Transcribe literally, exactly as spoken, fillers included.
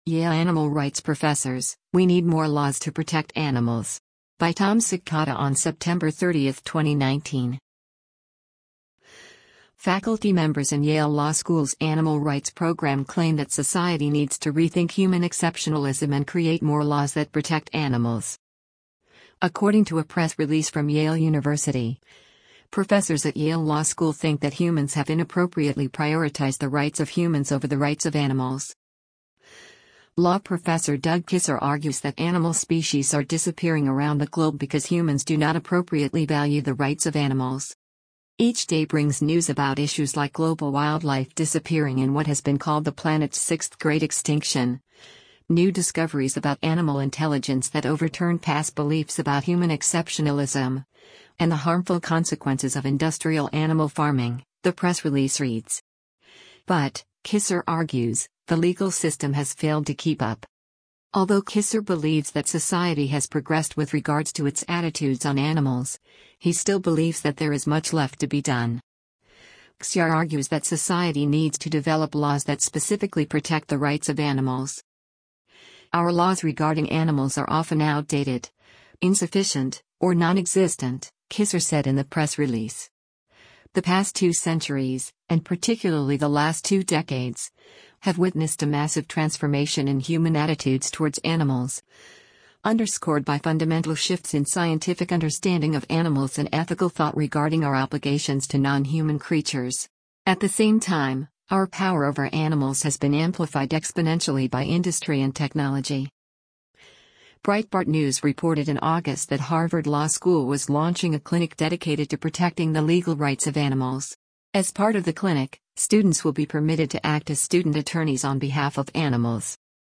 Yale Animal Rights Professors, We Need More Laws to Protect Animals. By Tom Ciccotta on September thirtieth, twenty nineteen. Faculty members in Yale Law School's Animal Rights Program claim that society needs to rethink human exceptionalism and create more laws that protect animals. According to a press release from Yale University, professors at Yale Law School think that humans have inappropriately prioritized the rights of humans over the rights of animals. Law professor Doug Kisser argues that animal species are disappearing around the globe because humans do not appropriately value the rights of animals. Each day brings news about issues like global wildlife disappearing and what has been called the planet's sixth great extinction, new discoveries about animal intelligence that overturn past beliefs about human exceptionalism, and the harmful consequences of industrial animal farming, the press release reads. But, Kisser argues, the legal system has failed to keep up. Although Kisser believes that society has progressed with regards to its attitudes on animals, he still believes that there is much left to be done. Kisser argues that society needs to develop laws that specifically protect the rights of animals. Our laws regarding animals are often outdated, insufficient, or non-existent, Kisser said in the press release. The past two centuries, and particularly the last two decades, have witnessed a massive transformation in human attitudes towards animals, underscored by fundamental shifts in scientific understanding of animals and ethical thought regarding our obligations to non-human creatures. At the same time, our power over animals has been amplified exponentially by industry and technology. Breitbart News reported in August that Harvard Law School was launching a clinic dedicated to protecting the legal rights of animals. As part of the clinic, students will be permitted to act as student attorneys on behalf of animals.